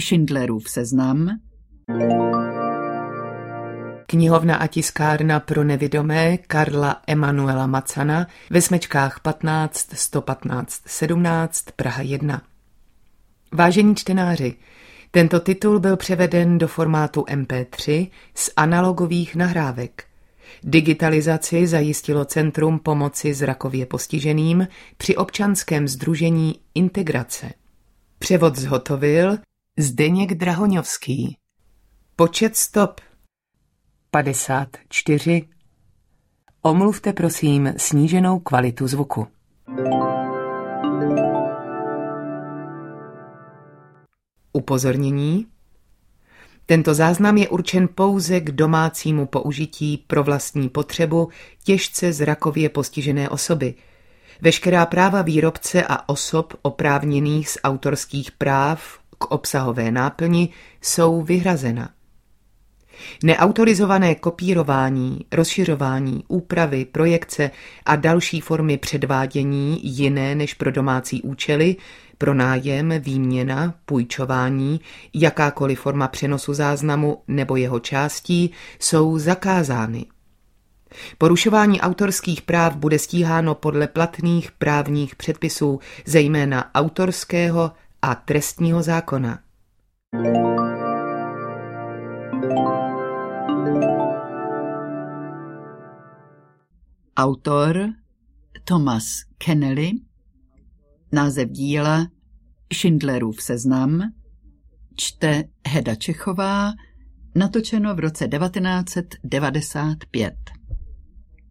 Schindlerův seznam, Knihovna a tiskárna pro nevidomé Karla Emanuela Macana ve smečkách 15 115 17 Praha 1. Vážení čtenáři, tento titul byl převeden do formátu MP3 z analogových nahrávek. Digitalizaci zajistilo Centrum pomoci zrakově postiženým při občanském sdružení Integrace. Převod zhotovil Zdeněk Drahoňovský. Počet stop 54. Omluvte prosím sníženou kvalitu zvuku. Upozornění. Tento záznam je určen pouze k domácímu použití pro vlastní potřebu těžce zrakově postižené osoby. Veškerá práva výrobce a osob oprávněných z autorských práv k obsahové náplni jsou vyhrazena. Neautorizované kopírování, rozšiřování, úpravy, projekce a další formy předvádění jiné než pro domácí účely, pronájem, výměna, půjčování, jakákoliv forma přenosu záznamu nebo jeho částí jsou zakázány. Porušování autorských práv bude stíháno podle platných právních předpisů, zejména autorského a trestního zákona. Autor Thomas Keneally, název díla Schindlerův seznam, čte Heda Čechová, natočeno v roce 1995.